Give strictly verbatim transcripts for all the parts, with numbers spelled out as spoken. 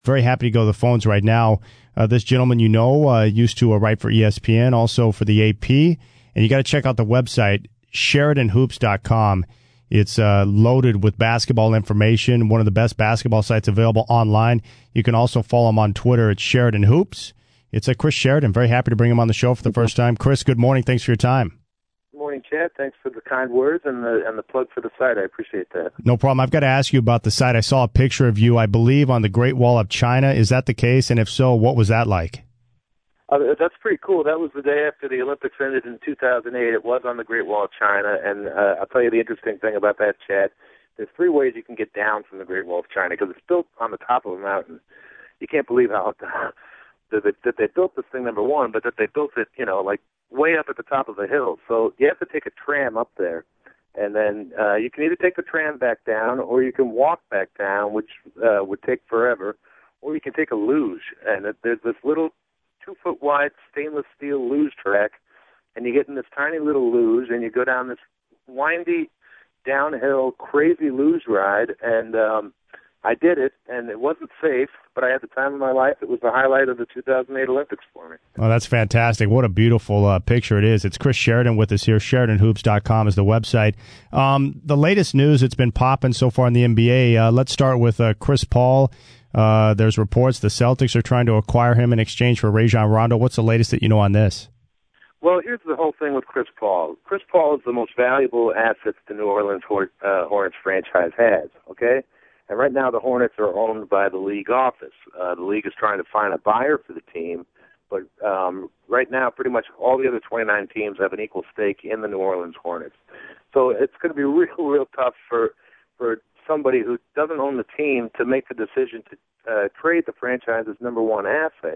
Very happy to go to the phones right now. Uh, this gentleman you know uh, used to uh, write for E S P N, also for the A P, and you got to check out the website, Sheridan Hoops dot com. It's uh, loaded with basketball information, one of the best basketball sites available online. You can also follow him on Twitter at Sheridan Hoops. It's uh, Chris Sheridan. Very happy to bring him on the show for the first time. Chris, good morning. Thanks for your time. Good morning, Chad. Thanks for the kind words and the and the plug for the site. I appreciate that. No problem. I've got to ask you about the site. I saw a picture of you, I believe, on the Great Wall of China. Is that the case? And if so, what was that like? Uh, that's pretty cool. That was the day after the Olympics ended in two thousand eight. It was on the Great Wall of China. And uh, I'll tell you the interesting thing about that, Chad. There's three ways you can get down from the Great Wall of China because it's built on the top of a mountain. You can't believe how that they, that they built this thing, number one, but that they built it, you know, like way up at the top of the hill. So you have to take a tram up there. And then uh, you can either take the tram back down or you can walk back down, which uh, would take forever, or you can take a luge. And there's this little two-foot-wide stainless steel luge track, and you get in this tiny little luge, and you go down this windy, downhill, crazy luge ride, and um, I did it, and it wasn't safe, but I had the time of my life. It was the highlight of the two thousand eight Olympics for me. Oh, that's fantastic. What a beautiful uh, picture it is. It's Chris Sheridan with us here. Sheridan Hoops dot com is the website. Um, the latest news that's been popping so far in the N B A, uh, let's start with uh, Chris Paul. Uh, there's reports the Celtics are trying to acquire him in exchange for Rajon Rondo. What's the latest that you know on this? Well, here's the whole thing with Chris Paul. Chris Paul is the most valuable asset the New Orleans Hor- uh, Hornets franchise has, okay? And right now the Hornets are owned by the league office. Uh, the league is trying to find a buyer for the team, but um, right now pretty much all the other twenty-nine teams have an equal stake in the New Orleans Hornets. So it's going to be real, real tough for for somebody who doesn't own the team to make the decision to uh, trade the franchise's number one asset.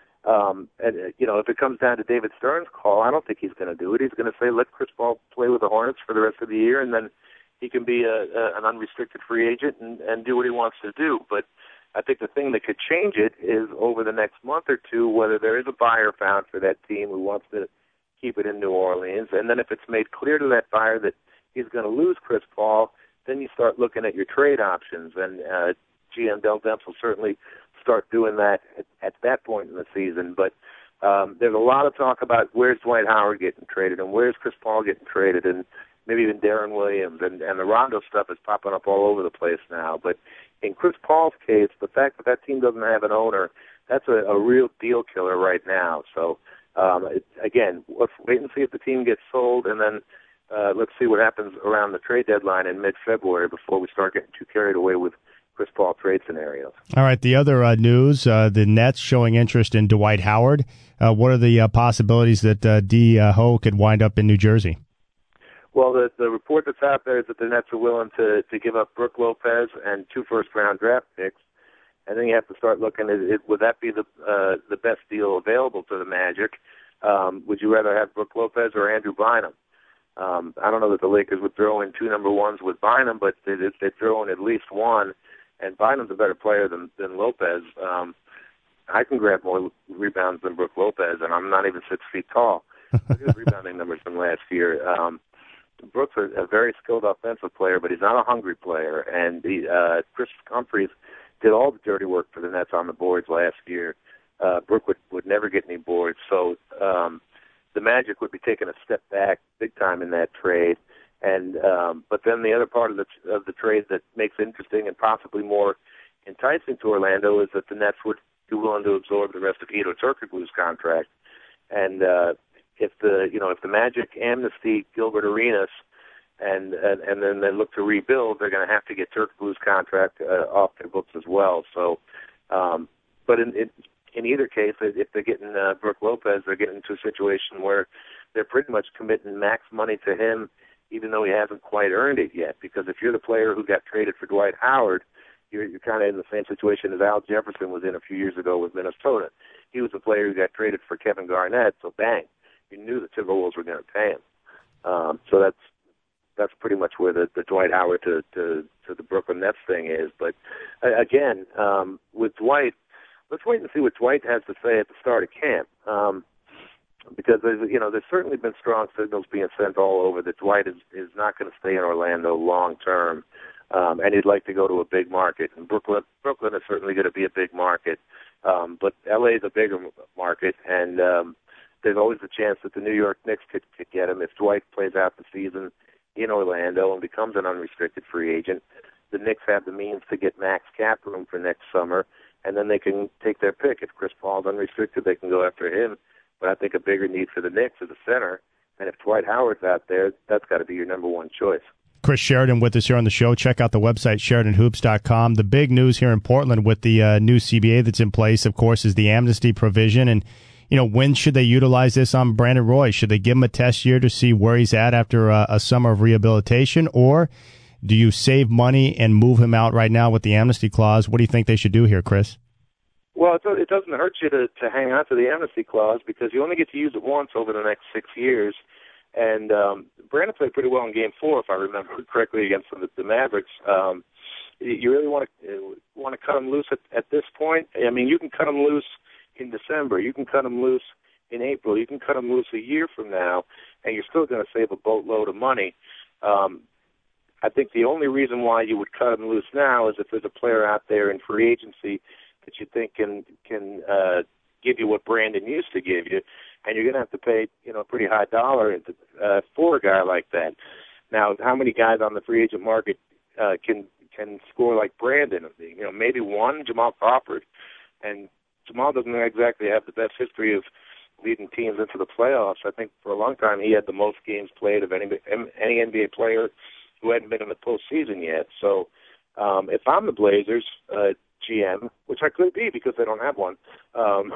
Um, and, you know, if it comes down to David Stern's call, I don't think he's going to do it. He's going to say, let Chris Paul play with the Hornets for the rest of the year, and then he can be a, a, an unrestricted free agent and, and do what he wants to do. But I think the thing that could change it is over the next month or two, whether there is a buyer found for that team who wants to keep it in New Orleans. And then if it's made clear to that buyer that he's going to lose Chris Paul, then you start looking at your trade options. And uh, G M Del Demps will certainly start doing that at, at that point in the season. But um, there's a lot of talk about where's Dwight Howard getting traded and where's Chris Paul getting traded and maybe even Darren Williams. And, and the Rondo stuff is popping up all over the place now. But in Chris Paul's case, the fact that that team doesn't have an owner, that's a, a real deal killer right now. So, um, it, again, let's wait and see if the team gets sold, and then uh, let's see what happens around the trade deadline in mid-February before we start getting too carried away with Chris Paul trade scenarios. All right, the other uh, news, uh, the Nets showing interest in Dwight Howard. Uh, what are the uh, possibilities that uh, D. Uh, Ho could wind up in New Jersey? Well, the, the report that's out there is that the Nets are willing to, to give up Brook Lopez and two first-round draft picks. And then you have to start looking at it. Would that be the uh, the best deal available to the Magic? Um, would you rather have Brook Lopez or Andrew Bynum? Um, I don't know that the Lakers would throw in two number ones with Bynum, but they'd, they'd throw in at least one. And Bynum's a better player than, than Lopez. Um, I can grab more rebounds than Brook Lopez, and I'm not even six feet tall. Look at his rebounding numbers from last year. Um, Brooks is a very skilled offensive player, but he's not a hungry player. And the, uh, Chris Humphries did all the dirty work for the Nets on the boards last year. Uh, Brook would, would never get any boards. So um, the Magic would be taking a step back big time in that trade. And um, but then the other part of the of the trade that makes it interesting and possibly more enticing to Orlando is that the Nets would be willing to absorb the rest of Hedo Turkoglu's contract. And uh, if the you know if the Magic amnesty Gilbert Arenas and and, and then they look to rebuild, they're going to have to get Turkoglu's contract uh, off their books as well. So, um, but in, in in either case, if they're getting uh, Brook Lopez, they're getting into a situation where they're pretty much committing max money to him, even though he hasn't quite earned it yet. Because if you're the player who got traded for Dwight Howard, you're, you're kind of in the same situation as Al Jefferson was in a few years ago with Minnesota. He was the player who got traded for Kevin Garnett, so bang, you knew the Timberwolves were going to pay him. Um, so that's that's pretty much where the, the Dwight Howard to, to, to the Brooklyn Nets thing is. But uh, again, um, with Dwight, let's wait and see what Dwight has to say at the start of camp. Um, because there's, you know, there's certainly been strong signals being sent all over that Dwight is, is not going to stay in Orlando long term, um, and he'd like to go to a big market. And Brooklyn, Brooklyn is certainly going to be a big market, um, but L A is a bigger market, and um, there's always a chance that the New York Knicks could, could get him if Dwight plays out the season in Orlando and becomes an unrestricted free agent. The Knicks have the means to get max cap room for next summer, and then they can take their pick. If Chris Paul's unrestricted, they can go after him. But I think a bigger need for the Knicks is a center, and if Dwight Howard's out there, that's got to be your number one choice. Chris Sheridan with us here on the show. Check out the website, Sheridan Hoops dot com. The big news here in Portland with the uh, new C B A that's in place, of course, is the amnesty provision. And, you know, when should they utilize this on Brandon Roy? Should they give him a test year to see where he's at after a, a summer of rehabilitation? Or do you save money and move him out right now with the amnesty clause? What do you think they should do here, Chris? Well, it doesn't hurt you to, to hang on to the amnesty clause because you only get to use it once over the next six years. And um, Brandon played pretty well in Game Four, if I remember correctly, against the, the Mavericks. Um, you really want to want to cut him loose at, at this point. I mean, you can cut him loose in December. You can cut him loose in April. You can cut him loose a year from now, and you're still going to save a boatload of money. Um, I think the only reason why you would cut him loose now is if there's a player out there in free agency that you think can can uh, give you what Brandon used to give you, and you're going to have to pay, you know, a pretty high dollar uh, for a guy like that. Now, how many guys on the free agent market uh, can can score like Brandon? You know, maybe one, Jamal Crawford, and Jamal doesn't exactly have the best history of leading teams into the playoffs. I think for a long time he had the most games played of any any N B A player who hadn't been in the postseason yet. So, um, if I'm the Blazers uh, G M, which I could be because they don't have one. Um,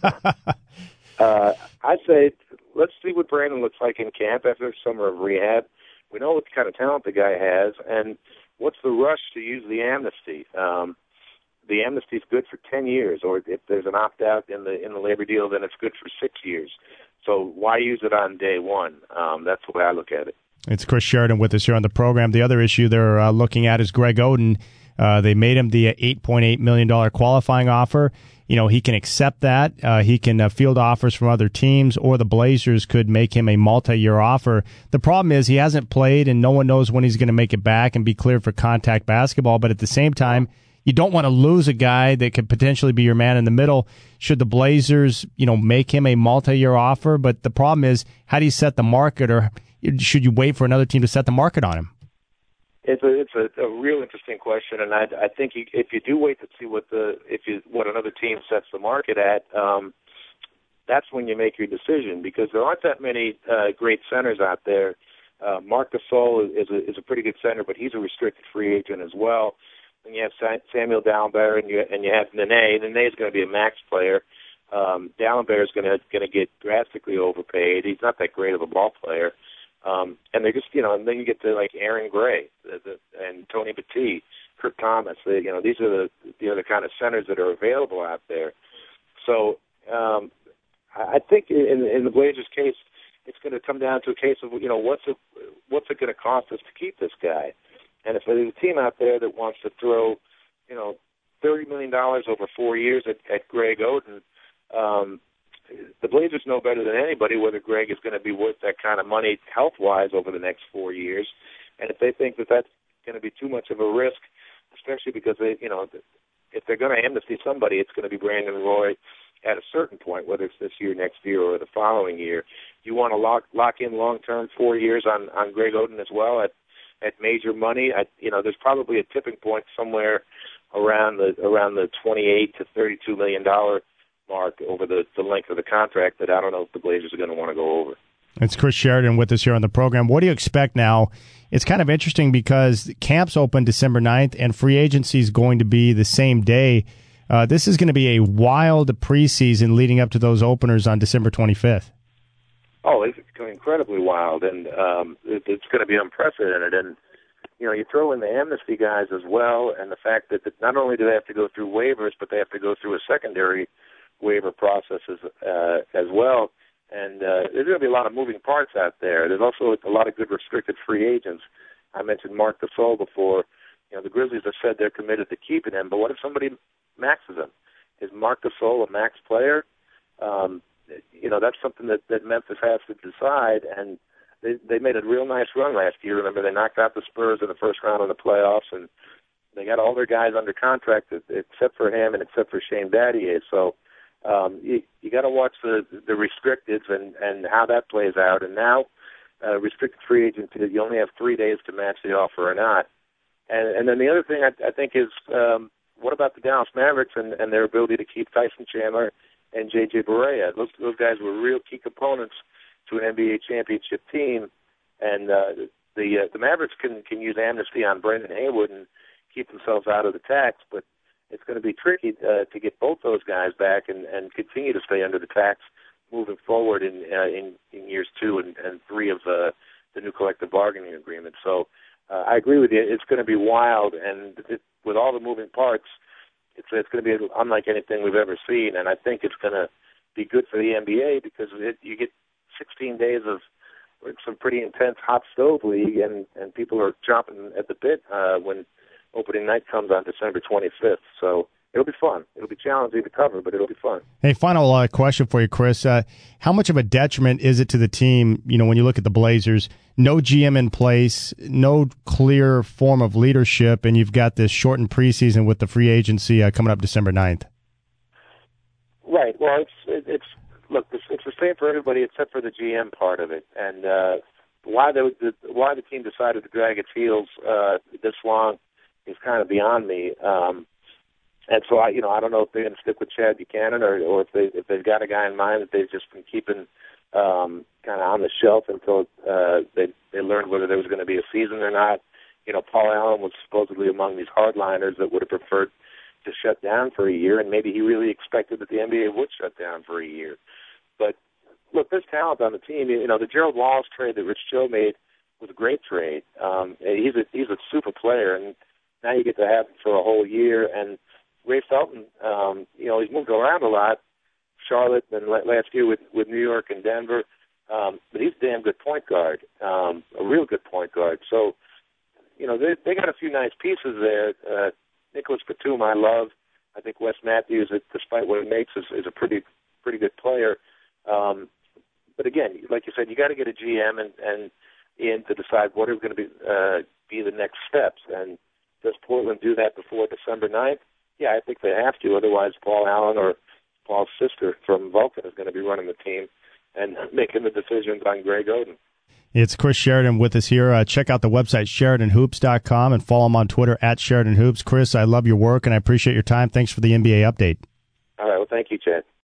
uh, I say let's see what Brandon looks like in camp after a summer of rehab. We know what kind of talent the guy has, and what's the rush to use the amnesty? Um, the amnesty is good for ten years, or if there's an opt-out in the in the labor deal, then it's good for six years. So why use it on day one? Um, that's the way I look at it. It's Chris Sheridan with us here on the program. The other issue they're uh, looking at is Greg Oden. Uh, they made him the eight point eight million dollars qualifying offer. You know, he can accept that. Uh, he can uh, field offers from other teams, or the Blazers could make him a multi-year offer. The problem is he hasn't played, and no one knows when he's going to make it back and be cleared for contact basketball. But at the same time, you don't want to lose a guy that could potentially be your man in the middle. Should the Blazers, you know, make him a multi-year offer? But the problem is, how do you set the market, or should you wait for another team to set the market on him? It's a it's a, a real interesting question, and I I think you, if you do wait to see what the if you what another team sets the market at, um, that's when you make your decision, because there aren't that many uh, great centers out there. Uh, Marc Gasol is a is a pretty good center, but he's a restricted free agent as well. And you have Samuel Dalembert, and you and you have Nene. Nene is going to be a max player. Um, Dalembert is going to going to get drastically overpaid. He's not that great of a ball player. Um, and they just, you know, and then you get to like Aaron Gray the, the, and Tony Batiste, Kurt Thomas. They, you know, these are the the other kind of centers that are available out there. So um, I think in, in the Blazers' case, it's going to come down to a case of, you know, what's it what's it going to cost us to keep this guy? And if there's a team out there that wants to throw, you know, thirty million dollars over four years at, at Greg Oden, um, the Blazers know better than anybody whether Greg is going to be worth that kind of money health-wise over the next four years. And if they think that that's going to be too much of a risk, especially because they, you know, if they're going to amnesty somebody, it's going to be Brandon Roy at a certain point, whether it's this year, next year, or the following year. You want to lock lock in long-term four years on on Greg Oden as well at at major money. I, you know, there's probably a tipping point somewhere around the around the twenty-eight to thirty-two million dollar mark over the, the length of the contract that I don't know if the Blazers are going to want to go over. It's Chris Sheridan with us here on the program. What do you expect now? It's kind of interesting because camps open December ninth and free agency is going to be the same day. Uh, this is going to be a wild preseason leading up to those openers on December twenty-fifth. Oh, it's incredibly wild, and um, it, it's going to be unprecedented. And, you know, you throw in the amnesty guys as well, and the fact that not only do they have to go through waivers, but they have to go through a secondary waiver processes uh, as well, and uh, there's going to be a lot of moving parts out there. There's also a lot of good restricted free agents. I mentioned Marc Gasol before. You know, the Grizzlies have said they're committed to keeping him, but what if somebody maxes him? Is Marc Gasol a max player? Um, you know, that's something that, that Memphis has to decide. And they they made a real nice run last year. Remember, they knocked out the Spurs in the first round of the playoffs, and they got all their guys under contract except for him and except for Shane Battier. So um, you, you got to watch the the restricteds and, and how that plays out. And now, uh, restricted free agency, you only have three days to match the offer or not. And, and then the other thing I, I think is, um, what about the Dallas Mavericks and, and their ability to keep Tyson Chandler and J J Barea? Those, those guys were real key components to an N B A championship team. And uh, the uh, the Mavericks can, can use amnesty on Brendan Haywood and keep themselves out of the tax, but it's going to be tricky uh, to get both those guys back and, and continue to stay under the tax moving forward in uh, in, in years two and, and three of uh, the new collective bargaining agreement. So uh, I agree with you. It's going to be wild, and it, with all the moving parts, it's it's going to be unlike anything we've ever seen. And I think it's going to be good for the N B A because it, you get sixteen days of some pretty intense hot stove league, and, and people are chomping at the bit uh, when opening night comes on December twenty-fifth. So it'll be fun. It'll be challenging to cover, but it'll be fun. Hey, final uh, question for you, Chris. Uh, how much of a detriment is it to the team, you know, when you look at the Blazers, no G M in place, no clear form of leadership, and you've got this shortened preseason with the free agency uh, coming up December ninth? Right. Well, it's, it, it's look, it's, it's the same for everybody except for the G M part of it. And uh, why, the, the, why the team decided to drag its heels uh, this long is kind of beyond me. Um, and so I, you know, I don't know if they're going to stick with Chad Buchanan or, or if they if they've got a guy in mind that they've just been keeping um, kind of on the shelf until uh, they they learned whether there was going to be a season or not. You know, Paul Allen was supposedly among these hardliners that would have preferred to shut down for a year, and maybe he really expected that the N B A would shut down for a year. But look, there's talent on the team. You know, the Gerald Wallace trade that Rich Cho made was a great trade. Um, he's a he's a super player, and now you get to have him for a whole year. And Ray Felton, um, you know, he's moved around a lot, Charlotte, and last year with, with New York and Denver. Um, but he's a damn good point guard, um, a real good point guard. So, you know, they they got a few nice pieces there. Uh, Nicholas Batum, I love. I think Wes Matthews, despite what he makes, is, is a pretty pretty good player. Um, but again, like you said, you got to get a G M and, and in to decide what are going to be uh, be the next steps. And does Portland do that before December ninth? Yeah, I think they have to. Otherwise, Paul Allen or Paul's sister from Vulcan is going to be running the team and making the decisions on Greg Oden. It's Chris Sheridan with us here. Uh, check out the website, Sheridan Hoops dot com, and follow him on Twitter, at Sheridan Hoops. Chris, I love your work, and I appreciate your time. Thanks for the N B A update. All right. Well, thank you, Chad.